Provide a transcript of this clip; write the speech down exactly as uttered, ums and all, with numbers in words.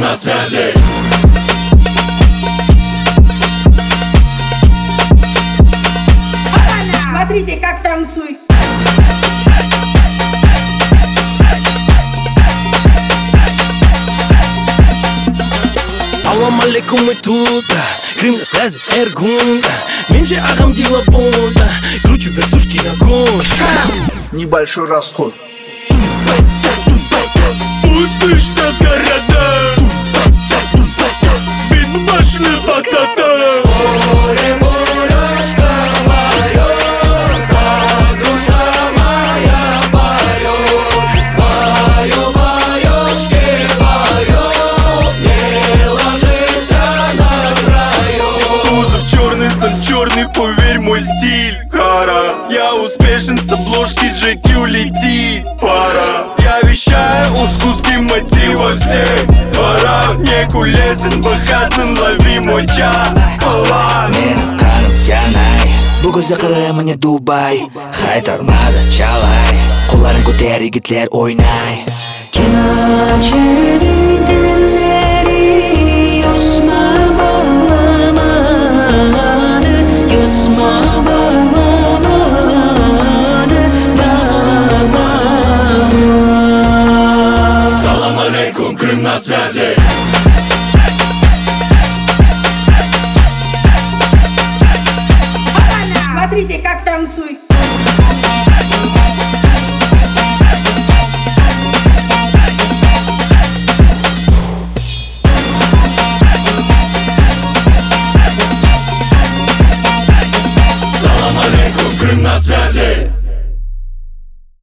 на связи. Смотрите, как танцует. Салам алейкум, мы тут. Крым на связи, Эргун. Меньше ахам телефон. Кручу вертушки на гон. Небольшой расход. Услышь нас города. Бит башни батата. Поле, полюшка моя, как душа моя поет. Баю, баюшки, баю, не ложись на краю. Кузов черный, сам черный, поверь, мой стиль. Хара, я успешен, с обложки джей кью летит пара. Я вещаю ускуски мотива всех двора. Не кулесен, бахатsen, лови мой чат. Мен қаным янай Бүгін қыры міне Дубай Хай торнадо, чалай Қоларын көтер, егітлер ойнай Салам алейкум, Крым на связи.